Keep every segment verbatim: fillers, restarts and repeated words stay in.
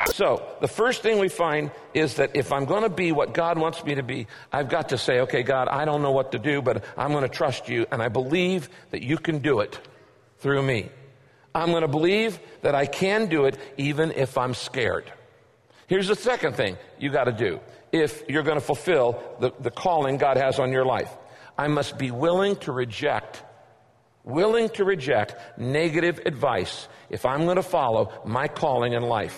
So the first thing we find is that if I'm going to be what God wants me to be, I've got to say, okay, God, I don't know what to do, but I'm going to trust you, and I believe that you can do it through me. I'm going to believe that I can do it even if I'm scared. Here's the second thing you got to do if you're going to fulfill the, the calling God has on your life. I must be willing to reject, willing to reject negative advice if I'm going to follow my calling in life.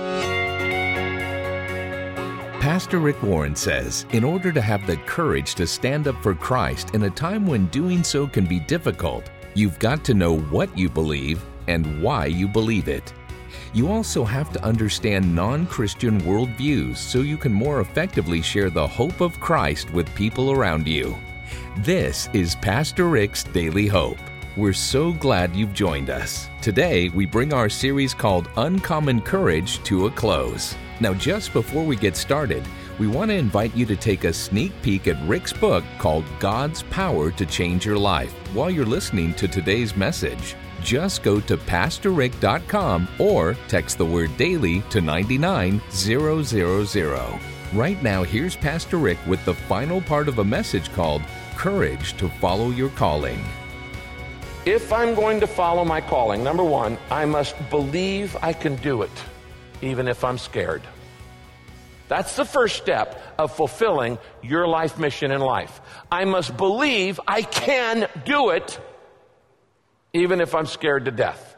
Pastor Rick Warren says, in order to have the courage to stand up for Christ in a time when doing so can be difficult, you've got to know what you believe and why you believe it. You also have to understand non-Christian worldviews so you can more effectively share the hope of Christ with people around you. This is Pastor Rick's Daily Hope. We're so glad you've joined us. Today, we bring our series called Uncommon Courage to a close. Now, just before we get started, we want to invite you to take a sneak peek at Rick's book called God's Power to Change Your Life while you're listening to today's message. Just go to pastor rick dot com or text the word daily to nine nine zero zero zero. Right now, here's Pastor Rick with the final part of a message called Courage to Follow Your Calling. If I'm going to follow my calling, number one, I must believe I can do it, even if I'm scared. That's the first step of fulfilling your life mission in life. I must believe I can do it, even if I'm scared to death.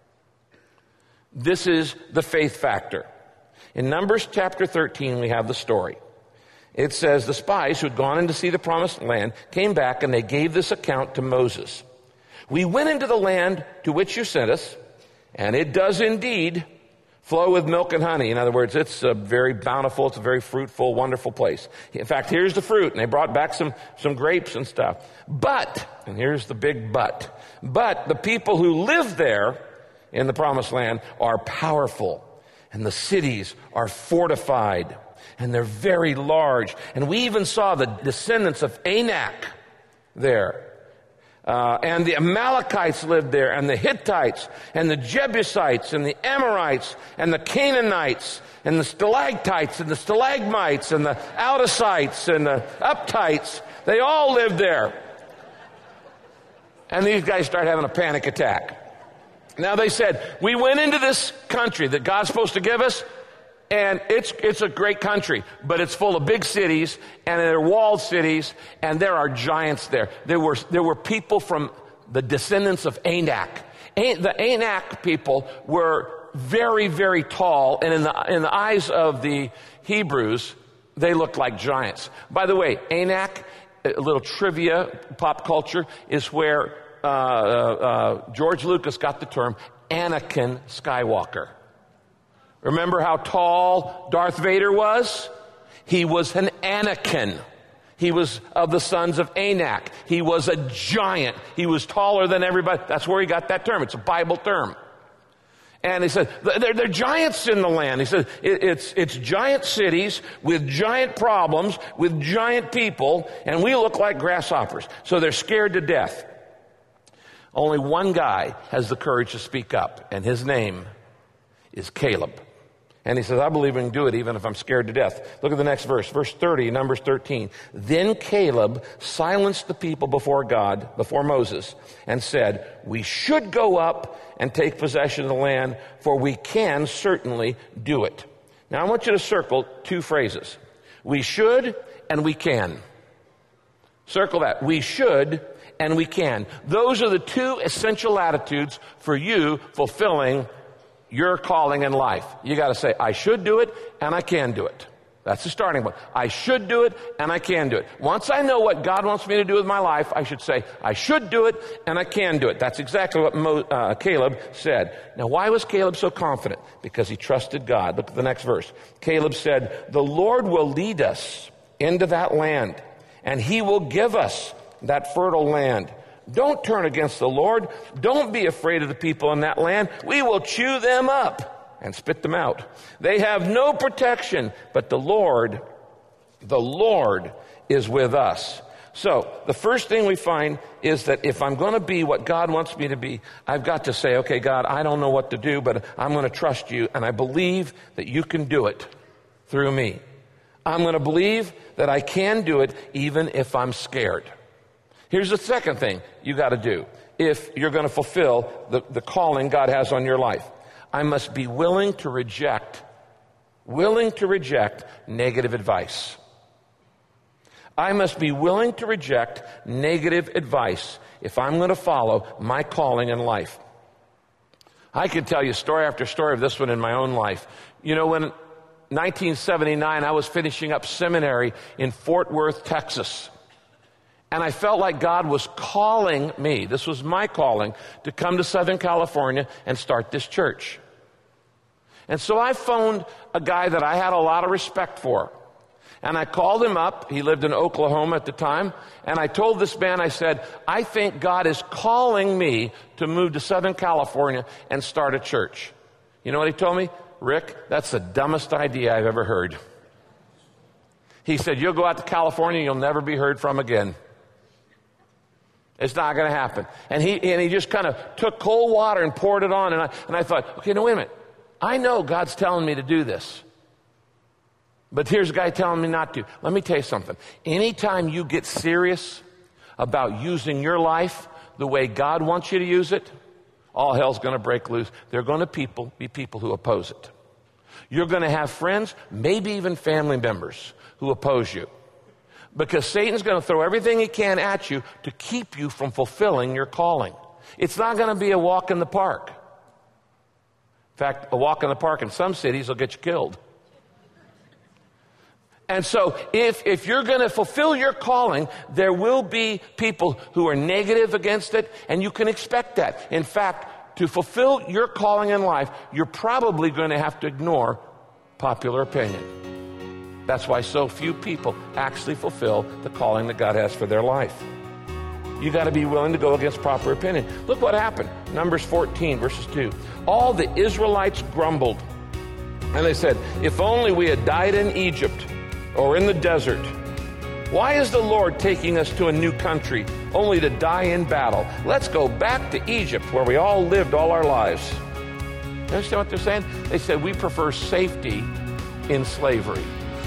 This is the faith factor. In Numbers chapter thirteen, we have the story. It says, the spies who had gone in to see the promised land came back and they gave this account to Moses. We went into the land to which you sent us, and it does indeed flow with milk and honey. In other words, it's a very bountiful, it's a very fruitful, wonderful place. In fact, here's the fruit, and they brought back some, some grapes and stuff. But, and here's the big but, but the people who live there in the promised land are powerful, and the cities are fortified, and they're very large. And we even saw the descendants of Anak there. Uh, and the Amalekites lived there, and the Hittites, and the Jebusites, and the Amorites, and the Canaanites, and the stalactites, and the stalagmites, and the outosites, and the uptights. They all lived there. And these guys start having a panic attack. Now they said, we went into this country that God's supposed to give us, and it's it's a great country, but it's full of big cities, and they're walled cities, and there are giants there. There were there were people from the descendants of Anak. The Anak people were very, very tall, and in the in the eyes of the Hebrews, they looked like giants. By the way, Anak, a little trivia, pop culture, is where uh, uh, George Lucas got the term Anakin Skywalker. Remember how tall Darth Vader was? He was an Anakin. He was of the sons of Anak. He was a giant. He was taller than everybody. That's where he got that term. It's a Bible term. And he said, they're, they're giants in the land. He said, it, it's, it's giant cities with giant problems, with giant people, and we look like grasshoppers. So they're scared to death. Only one guy has the courage to speak up, and his name is Caleb. And he says, I believe we can do it even if I'm scared to death. Look at the next verse, verse thirty, Numbers thirteen. Then Caleb silenced the people before God, before Moses, and said, we should go up and take possession of the land, for we can certainly do it. Now I want you to circle two phrases. We should and we can. Circle that. We should and we can. Those are the two essential attitudes for you fulfilling your calling in life. You got to say, I should do it and I can do it. That's the starting point. I should do it and I can do it. Once I know what God wants me to do with my life, I should say, I should do it and I can do it. That's exactly what Mo, uh, Caleb said. Now, why was Caleb so confident? Because he trusted God. Look at the next verse. Caleb said, the Lord will lead us into that land, and he will give us that fertile land. Don't turn against the Lord. Don't be afraid of the people in that land. We will chew them up and spit them out. They have no protection, but the Lord, the Lord is with us. So the first thing we find is that if I'm going to be what God wants me to be, I've got to say, okay, God, I don't know what to do, but I'm going to trust you, and I believe that you can do it through me. I'm going to believe that I can do it even if I'm scared. Here's the second thing you got to do if you're going to fulfill the, the calling God has on your life. I must be willing to reject, willing to reject negative advice. I must be willing to reject negative advice if I'm going to follow my calling in life. I could tell you story after story of this one in my own life. You know, when nineteen seventy-nine, I was finishing up seminary in Fort Worth, Texas. And I felt like God was calling me, this was my calling, to come to Southern California and start this church. And so I phoned a guy that I had a lot of respect for. And I called him up. He lived in Oklahoma at the time. And I told this man, I said, I think God is calling me to move to Southern California and start a church. You know what he told me? Rick, that's the dumbest idea I've ever heard. He said, you'll go out to California, you'll never be heard from again. It's not going to happen. And he and he just kind of took cold water and poured it on. And I, and I thought, okay, no, wait a minute. I know God's telling me to do this. But here's a guy telling me not to. Let me tell you something. Anytime you get serious about using your life the way God wants you to use it, all hell's going to break loose. There are going to people, be people who oppose it. You're going to have friends, maybe even family members, who oppose you. Because Satan's going to throw everything he can at you to keep you from fulfilling your calling. It's not going to be a walk in the park. In fact, a walk in the park in some cities will get you killed. And so if, if you're going to fulfill your calling, there will be people who are negative against it, and you can expect that. In fact, to fulfill your calling in life, you're probably going to have to ignore popular opinion. That's why so few people actually fulfill the calling that God has for their life. You got to be willing to go against popular opinion. Look what happened. Numbers fourteen, verses two. All the Israelites grumbled, and they said, if only we had died in Egypt or in the desert. Why is the Lord taking us to a new country only to die in battle? Let's go back to Egypt where we all lived all our lives. You understand what they're saying? They said, we prefer safety in slavery.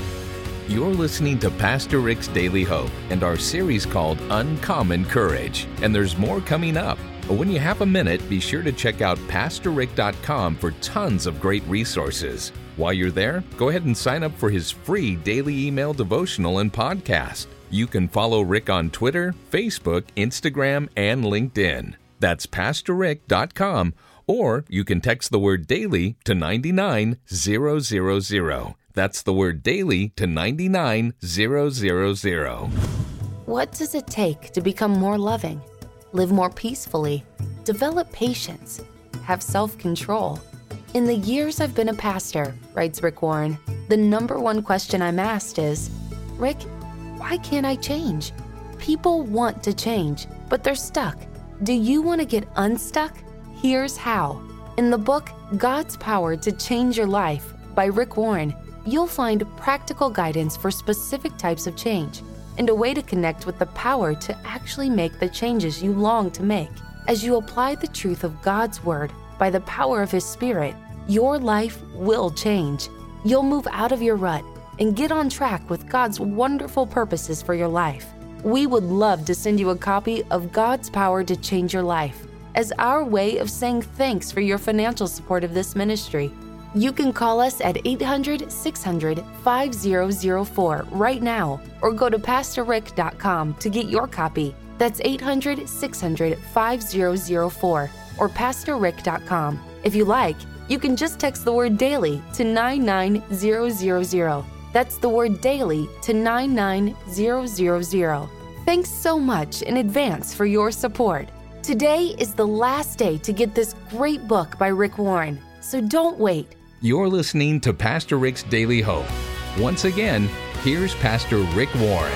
You're listening to Pastor Rick's Daily Hope and our series called Uncommon Courage. And there's more coming up. But when you have a minute, be sure to check out pastor rick dot com for tons of great resources. While you're there, go ahead and sign up for his free daily email devotional and podcast. You can follow Rick on Twitter, Facebook, Instagram, and LinkedIn. That's pastor rick dot com, or you can text the word daily to nine nine zero zero zero. That's the word daily to nine nine zero zero zero. What does it take to become more loving, live more peacefully, develop patience, have self-control? In the years I've been a pastor, writes Rick Warren, the number one question I'm asked is, Rick, why can't I change? People want to change, but they're stuck. Do you want to get unstuck? Here's how. In the book, God's Power to Change Your Life by Rick Warren, you'll find practical guidance for specific types of change and a way to connect with the power to actually make the changes you long to make. As you apply the truth of God's Word by the power of His Spirit, your life will change. You'll move out of your rut and get on track with God's wonderful purposes for your life. We would love to send you a copy of God's Power to Change Your Life as our way of saying thanks for your financial support of this ministry. You can call us at eight hundred, six hundred, five zero zero four right now or go to pastor rick dot com to get your copy. That's eight hundred, six hundred, five zero zero four or pastor rick dot com. If you like, you can just text the word daily to nine nine zero zero zero. That's the word daily to nine nine zero zero zero. Thanks so much in advance for your support. Today is the last day to get this great book by Rick Warren, so don't wait. You're listening to Pastor Rick's Daily Hope. Once again, here's Pastor Rick Warren.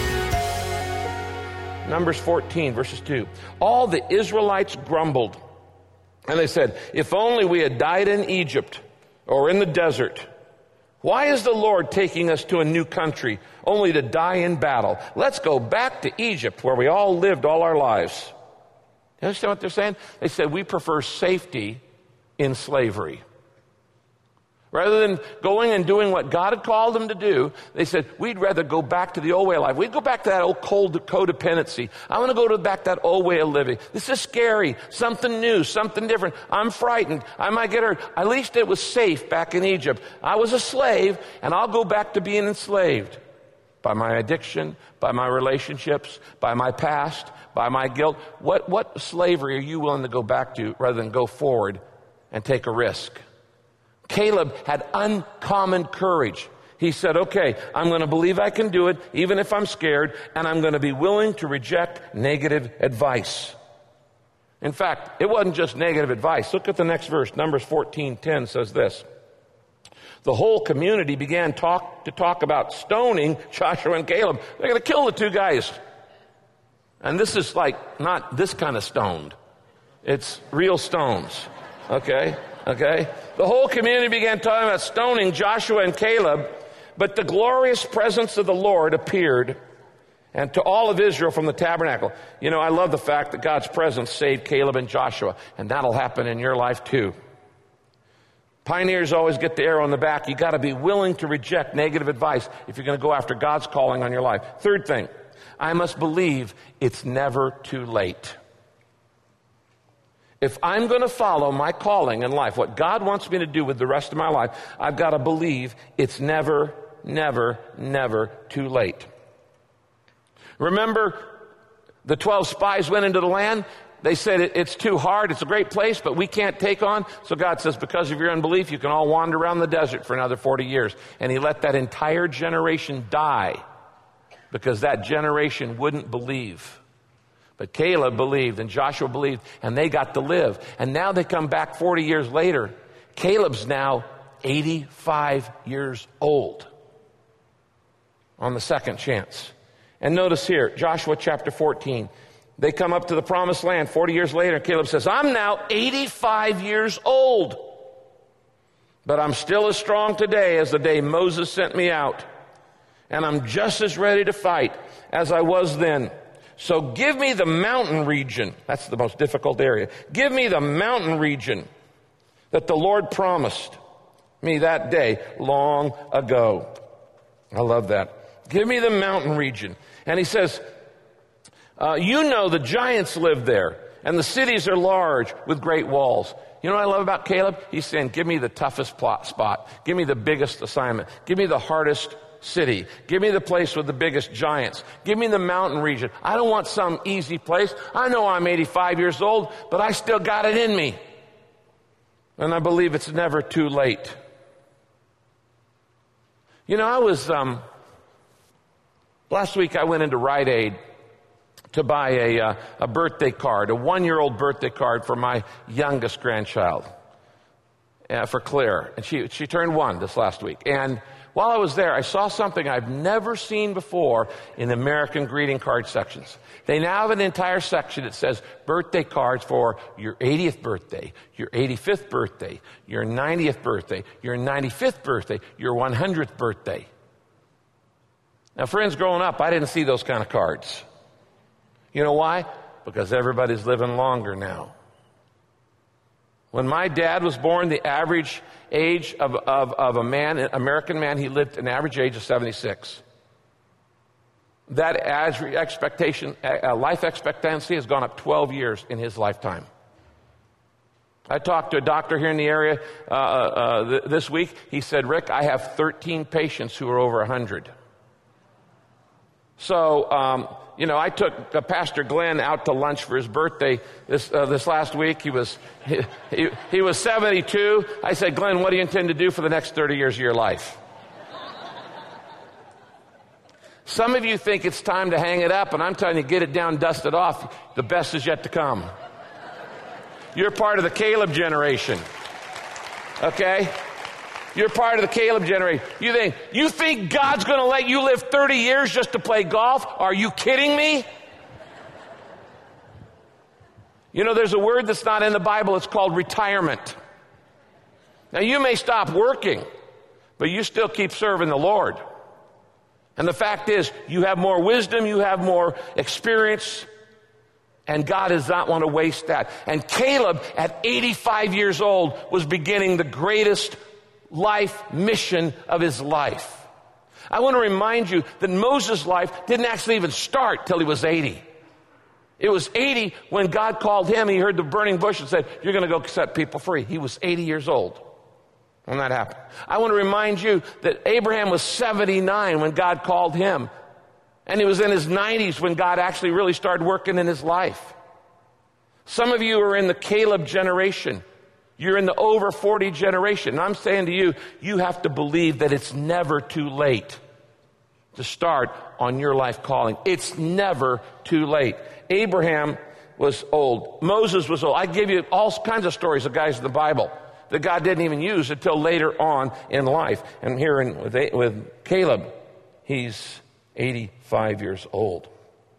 Numbers fourteen, verses two. All the Israelites grumbled, and they said, if only we had died in Egypt or in the desert. Why is the Lord taking us to a new country only to die in battle? Let's go back to Egypt where we all lived all our lives. You understand what they're saying? They said, we prefer safety in slavery. Rather than going and doing what God had called them to do, they said, we'd rather go back to the old way of life. We'd go back to that old cold codependency. I want to go to back to that old way of living. This is scary. Something new, something different. I'm frightened. I might get hurt. At least it was safe back in Egypt. I was a slave, and I'll go back to being enslaved by my addiction, by my relationships, by my past, by my guilt. What, what slavery are you willing to go back to rather than go forward and take a risk? Caleb had uncommon courage. He said, okay, I'm going to believe I can do it, even if I'm scared, and I'm going to be willing to reject negative advice. In fact, it wasn't just negative advice. Look at the next verse. Numbers fourteen ten says this. The whole community began talk, to talk about stoning Joshua and Caleb. They're going to kill the two guys. And this is like not this kind of stoned. It's real stones. Okay? Okay? The whole community began talking about stoning Joshua and Caleb, but the glorious presence of the Lord appeared and to all of Israel from the tabernacle. You know, I love the fact that God's presence saved Caleb and Joshua, and that'll happen in your life too. Pioneers always get the arrow on the back. You got to be willing to reject negative advice if you're going to go after God's calling on your life. Third thing, I must believe it's never too late. If I'm going to follow my calling in life, what God wants me to do with the rest of my life, I've got to believe it's never, never, never too late. Remember, the twelve spies went into the land. They said, it's too hard. It's a great place, but we can't take on. So God says, because of your unbelief, you can all wander around the desert for another forty years. And he let that entire generation die because that generation wouldn't believe. But Caleb believed and Joshua believed, and they got to live. And now they come back forty years later. Caleb's now eighty-five years old on the second chance. And notice here, Joshua chapter fourteen. They come up to the promised land forty years later. Caleb says, I'm now eighty-five years old, but I'm still as strong today as the day Moses sent me out. And I'm just as ready to fight as I was then. So give me the mountain region. That's the most difficult area. Give me the mountain region that the Lord promised me that day long ago. I love that. Give me the mountain region. And he says, uh, you know the giants live there, and the cities are large with great walls. You know what I love about Caleb? He's saying, give me the toughest plot spot. Give me the biggest assignment. Give me the hardest city. Give me the place with the biggest giants. Give me the mountain region. I don't want some easy place. I know I'm eighty-five years old, but I still got it in me. And I believe it's never too late. You know, I was, um, last week I went into Rite Aid to buy a, uh, a birthday card, a one-year-old birthday card for my youngest grandchild, uh, for Claire. And she, she turned one this last week. And while I was there, I saw something I've never seen before in the American greeting card sections. They now have an entire section that says birthday cards for your eightieth birthday, your eighty-fifth birthday, your ninetieth birthday, your ninety-fifth birthday, your one hundredth birthday. Now, friends, growing up, I didn't see those kind of cards. You know why? Because everybody's living longer now. When my dad was born, the average age of, of, of a man, an American man, he lived an average age of seventy-six. That expectation, uh, life expectancy has gone up twelve years in his lifetime. I talked to a doctor here in the area uh, uh, th- this week. He said, Rick, I have thirteen patients who are over one hundred. So, um, you know, I took uh, Pastor Glenn out to lunch for his birthday this uh, this last week. He was he, he, he was seventy-two. I said, Glenn, what do you intend to do for the next thirty years of your life? Some of you think it's time to hang it up, and I'm telling you, get it down, dust it off. The best is yet to come. You're part of the Caleb generation. Okay? You're part of the Caleb generation. You think, you think God's going to let you live thirty years just to play golf? Are you kidding me? You know, there's a word that's not in the Bible. It's called retirement. Now, you may stop working, but you still keep serving the Lord. And the fact is, you have more wisdom, you have more experience, and God does not want to waste that. And Caleb, at eighty-five years old, was beginning the greatest life mission of his life. I want to remind you that Moses' life didn't actually even start till he was eighty. It was eighty when God called him. He heard the burning bush and said, you're going to go set people free. He was eighty years old when that happened. I want to remind you that Abraham was seventy-nine when God called him. And he was in his nineties when God actually really started working in his life. Some of you are in the Caleb generation. You're in the over forty generation. And I'm saying to you, you have to believe that it's never too late to start on your life calling. It's never too late. Abraham was old. Moses was old. I gave you all kinds of stories of guys in the Bible that God didn't even use until later on in life. And here in, with, with Caleb, he's eighty-five years old.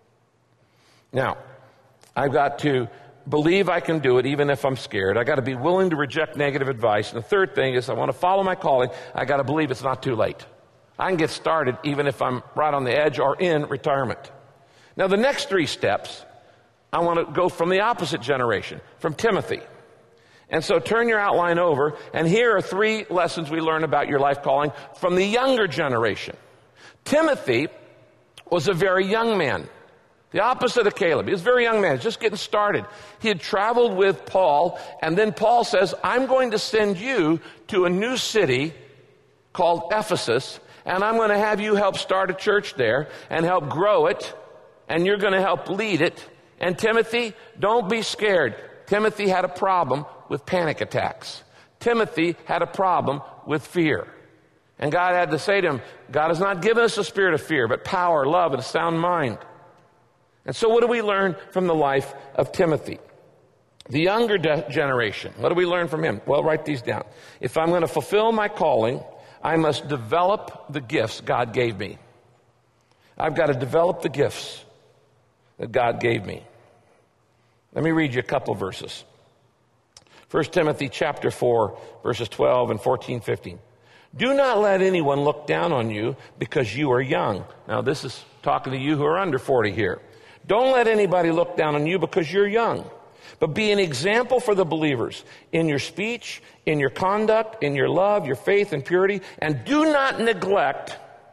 Now, I've got to believe I can do it even if I'm scared. I got to be willing to reject negative advice. And the third thing is I want to follow my calling. I got to believe it's not too late. I can get started even if I'm right on the edge or in retirement. Now, the next three steps, I want to go from the opposite generation, from Timothy. And so turn your outline over, and here are three lessons we learn about your life calling from the younger generation. Timothy was a very young man, the opposite of Caleb. He was a very young man, just getting started. He had traveled with Paul, and then Paul says, I'm going to send you to a new city called Ephesus, and I'm going to have you help start a church there and help grow it, and you're going to help lead it. And Timothy, don't be scared. Timothy had a problem with panic attacks. Timothy had a problem with fear. And God had to say to him, God has not given us a spirit of fear, but power, love, and a sound mind. And so what do we learn from the life of Timothy? The younger de- generation, what do we learn from him? Well, write these down. If I'm going to fulfill my calling, I must develop the gifts God gave me. I've got to develop the gifts that God gave me. Let me read you a couple verses. First Timothy chapter four, verses twelve and fourteen, fifteen. Do not let anyone look down on you because you are young. Now, this is talking to you who are under forty here. Don't let anybody look down on you because you're young, but be an example for the believers in your speech, in your conduct, in your love, your faith, and purity. And do not neglect,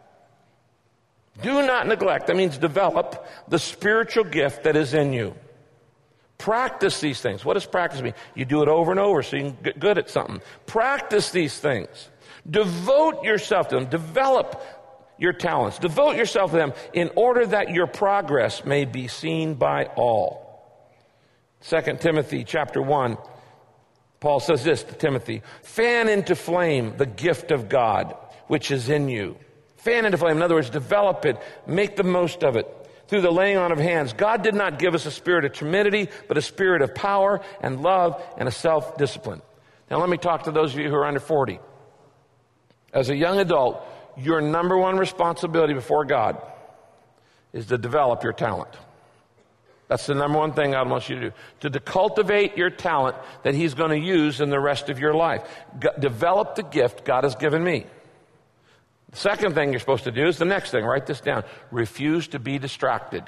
do not neglect, that means develop the spiritual gift that is in you. Practice these things. What does practice mean? You do it over and over so you can get good at something. Practice these things. Devote yourself to them. Develop your talents. Devote yourself to them in order that your progress may be seen by all. Second Timothy chapter one, Paul says this to Timothy, fan into flame the gift of God which is in you. Fan into flame. In other words, develop it. Make the most of it. Through the laying on of hands. God did not give us a spirit of timidity, but a spirit of power and love and a self-discipline. Now let me talk to those of you who are under forty. As a young adult, your number one responsibility before God is to develop your talent. That's the number one thing God wants you to do. To, to cultivate your talent that He's going to use in the rest of your life. G- develop the gift God has given me. The second thing you're supposed to do is the next thing. Write this down. Refuse to be distracted.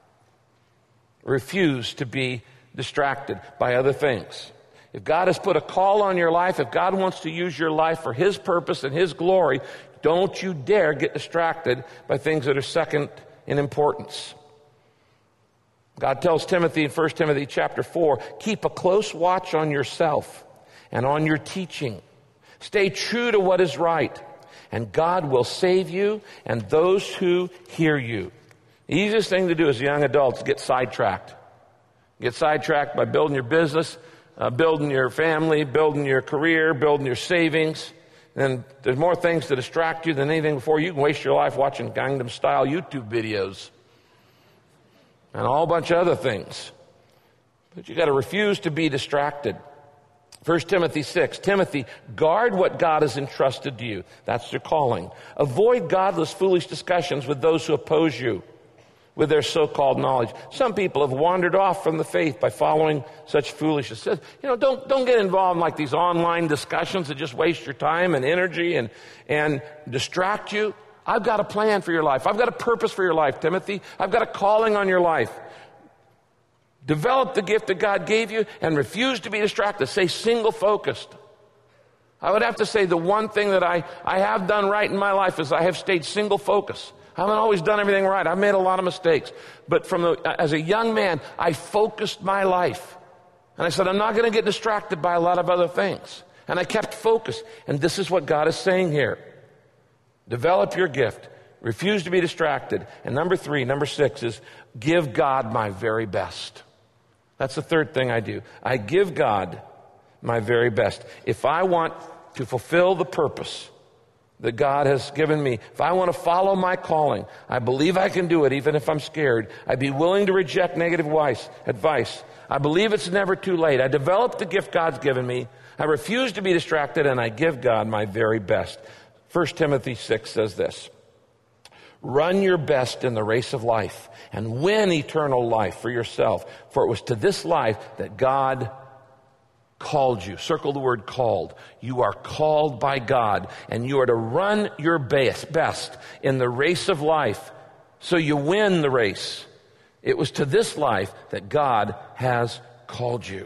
Refuse to be distracted by other things. If God has put a call on your life, if God wants to use your life for His purpose and His glory, don't you dare get distracted by things that are second in importance. God tells Timothy in First Timothy chapter four, keep a close watch on yourself and on your teaching. Stay true to what is right, and God will save you and those who hear you. The easiest thing to do as a young adult is get sidetracked. Get sidetracked by building your business, uh, building your family, building your career, building your savings. And there's more things to distract you than anything before. You can waste your life watching Gangnam Style YouTube videos and a whole bunch of other things. But you got to refuse to be distracted. First Timothy six, Timothy, guard what God has entrusted to you. That's your calling. Avoid godless, foolish discussions with those who oppose you. with their so-called knowledge. Some people have wandered off from the faith by following such foolishness. You know, don't, don't get involved in like these online discussions that just waste your time and energy and, and distract you. I've got a plan for your life. I've got a purpose for your life, Timothy. I've got a calling on your life. Develop the gift that God gave you and refuse to be distracted. Stay single-focused. I would have to say the one thing that I, I have done right in my life is I have stayed single-focused. I haven't always done everything right. I've made a lot of mistakes. But from the, as a young man, I focused my life. And I said, I'm not going to get distracted by a lot of other things. And I kept focused. And this is what God is saying here. Develop your gift. Refuse to be distracted. And number three, number six is give God my very best. That's the third thing I do. I give God my very best. If I want to fulfill the purpose that God has given me, if I want to follow my calling, I believe I can do it even if I'm scared. I'd be willing to reject negative advice. I believe it's never too late. I develop the gift God's given me. I refuse to be distracted, and I give God my very best. First Timothy six says this: run your best in the race of life and win eternal life for yourself. For it was to this life that God called you. Circle the word called. You are called by God, and you are to run your best, best in the race of life so you win the race. It was to this life that God has called you.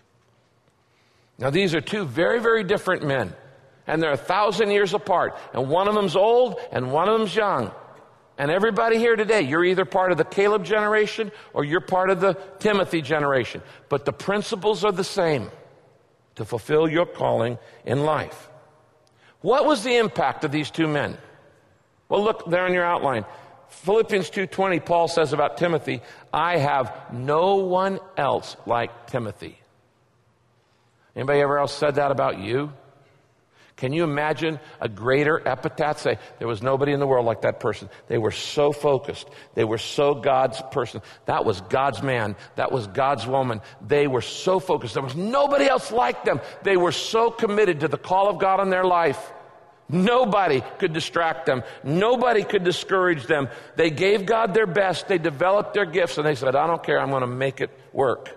Now, these are two very, very different men, and they're a thousand years apart, and one of them's old and one of them's young. And everybody here today, you're either part of the Caleb generation or you're part of the Timothy generation. But the principles are the same: to fulfill your calling in life. What was the impact of these two men? Well, look there in your outline. Philippians two twenty, Paul says about Timothy, I have no one else like Timothy. Anybody ever else said that about you? Can you imagine a greater epitaph? Say, there was nobody in the world like that person. They were so focused. They were so God's person. That was God's man. That was God's woman. They were so focused. There was nobody else like them. They were so committed to the call of God on their life. Nobody could distract them. Nobody could discourage them. They gave God their best. They developed their gifts, and they said, I don't care. I'm going to make it work.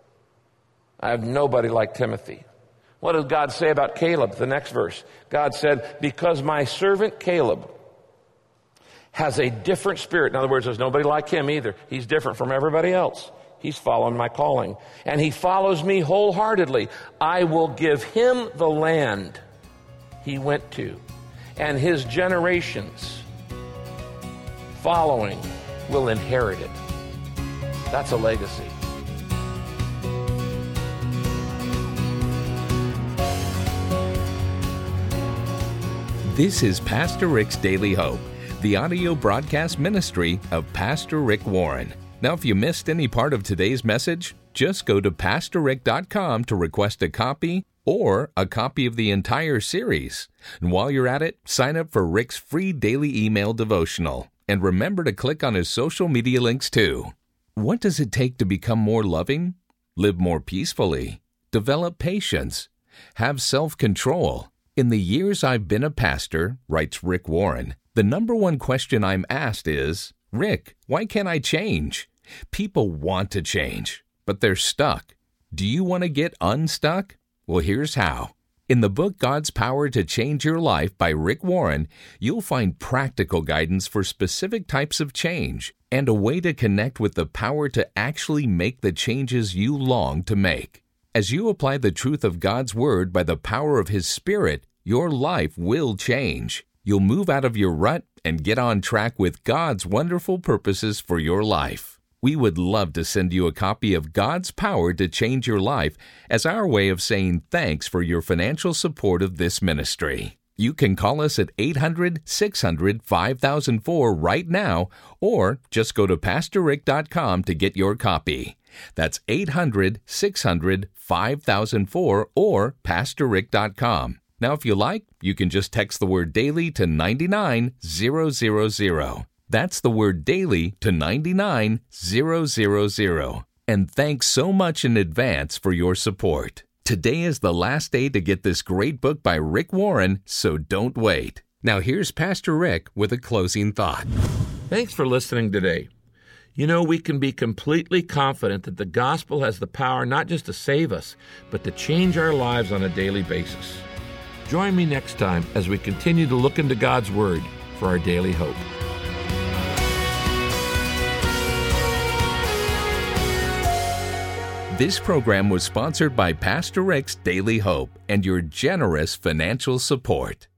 I have nobody like Timothy. What does God say about Caleb? The next verse. God said, because my servant Caleb has a different spirit. In other words, there's nobody like him either. He's different from everybody else. He's following my calling. And he follows me wholeheartedly. I will give him the land he went to, and his generations following will inherit it. That's a legacy. This is Pastor Rick's Daily Hope, the audio broadcast ministry of Pastor Rick Warren. Now, if you missed any part of today's message, just go to pastor rick dot com to request a copy or a copy of the entire series. And while you're at it, sign up for Rick's free daily email devotional. And remember to click on his social media links too. What does it take to become more loving, live more peacefully, develop patience, have self-control? In the years I've been a pastor, writes Rick Warren, the number one question I'm asked is, Rick, why can't I change? People want to change, but they're stuck. Do you want to get unstuck? Well, here's how. In the book God's Power to Change Your Life by Rick Warren, you'll find practical guidance for specific types of change and a way to connect with the power to actually make the changes you long to make. As you apply the truth of God's Word by the power of His Spirit, your life will change. You'll move out of your rut and get on track with God's wonderful purposes for your life. We would love to send you a copy of God's Power to Change Your Life as our way of saying thanks for your financial support of this ministry. You can call us at eight hundred, six hundred, five thousand four right now, or just go to pastor rick dot com to get your copy. That's eight hundred, six hundred, five thousand four or pastor rick dot com. Now, if you like, you can just text the word daily to nine nine zero zero zero. That's the word daily to nine nine zero zero zero. And thanks so much in advance for your support. Today is the last day to get this great book by Rick Warren, so don't wait. Now here's Pastor Rick with a closing thought. Thanks for listening today. You know, we can be completely confident that the gospel has the power not just to save us, but to change our lives on a daily basis. Join me next time as we continue to look into God's Word for our daily hope. This program was sponsored by Pastor Rick's Daily Hope and your generous financial support.